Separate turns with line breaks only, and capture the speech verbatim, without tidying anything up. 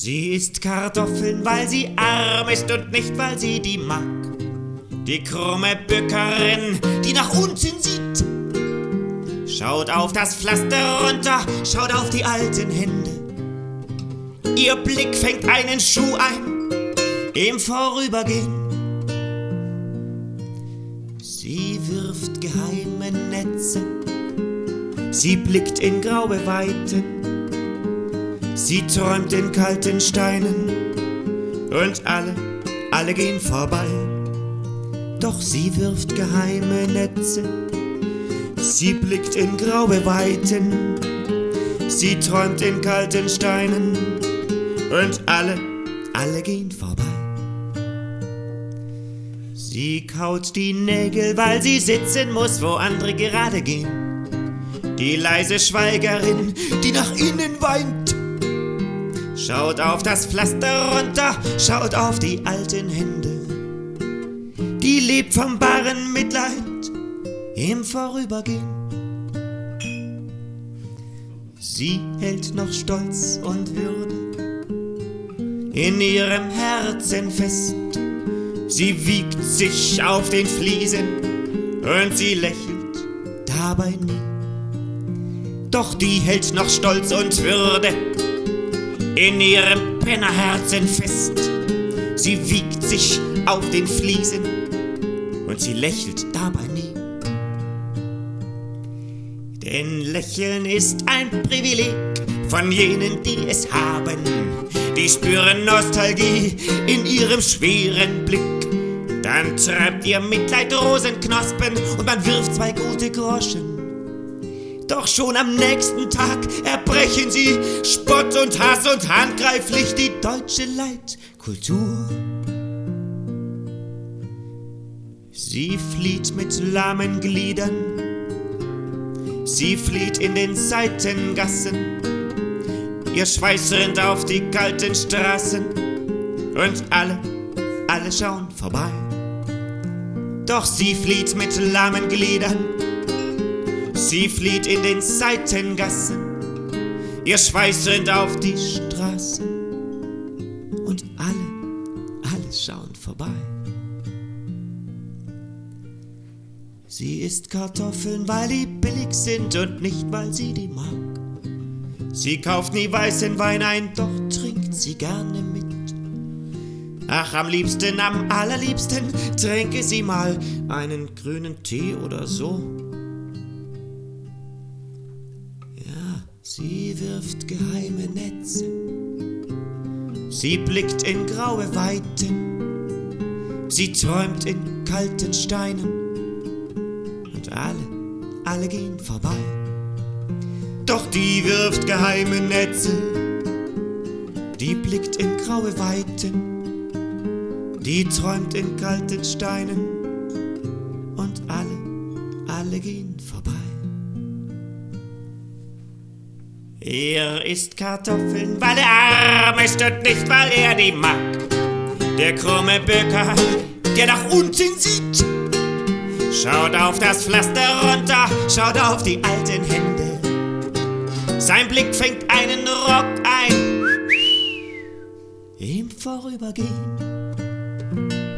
Sie isst Kartoffeln, weil sie arm ist und nicht, weil sie die mag. Die krumme Bäckerin, die nach unten sieht, schaut auf das Pflaster runter, schaut auf die alten Hände. Ihr Blick fängt einen Schuh ein, im Vorübergehen. Sie wirft geheime Netze, sie blickt in graue Weiten, sie träumt in kalten Steinen und alle, alle gehen vorbei. Doch sie wirft geheime Netze, sie blickt in graue Weiten, sie träumt in kalten Steinen und alle, alle gehen vorbei. Sie kaut die Nägel, weil sie sitzen muss, wo andere gerade gehen. Die leise Schweigerin, die nach innen weint, schaut auf das Pflaster runter, schaut auf die alten Hände. Die lebt vom baren Mitleid im Vorübergehen. Sie hält noch Stolz und Würde in ihrem Herzen fest. Sie wiegt sich auf den Fliesen und sie lächelt dabei nie. Doch die hält noch Stolz und Würde in ihrem Pennerherzen fest. Sie wiegt sich auf den Fliesen und sie lächelt dabei nie. Denn Lächeln ist ein Privileg von jenen, die es haben. Die spüren Nostalgie in ihrem schweren Blick. Dann treibt ihr Mitleid Rosenknospen und man wirft zwei gute Groschen. Doch schon am nächsten Tag erbrechen sie Spott und Hass und handgreiflich die deutsche Leitkultur. Sie flieht mit lahmen Gliedern, sie flieht in den Seitengassen. Ihr Schweiß rinnt auf die kalten Straßen und alle, alle schauen vorbei. Doch sie flieht mit lahmen Gliedern, sie flieht in den Seitengassen. Ihr Schweiß rinnt auf die Straßen und alle, alle schauen vorbei. Sie isst Kartoffeln, weil die billig sind und nicht, weil sie die mag. Sie kauft nie weißen Wein ein, doch trinkt sie gerne mit. Ach, am liebsten, am allerliebsten trinke sie mal einen grünen Tee oder so. Ja, sie wirft geheime Netze, sie blickt in graue Weiten, sie träumt in kalten Steinen und alle, alle gehen vorbei. Doch die wirft geheime Netze, die blickt in graue Weiten, die träumt in kalten Steinen und alle, alle gehen vorbei. Er isst Kartoffeln, weil er arm ist und nicht, weil er die mag. Der krumme Bäcker, der nach unten sieht, schaut auf das Pflaster runter, schaut auf die alten Hände. Sein Blick fängt einen Rock ein im Vorübergehen.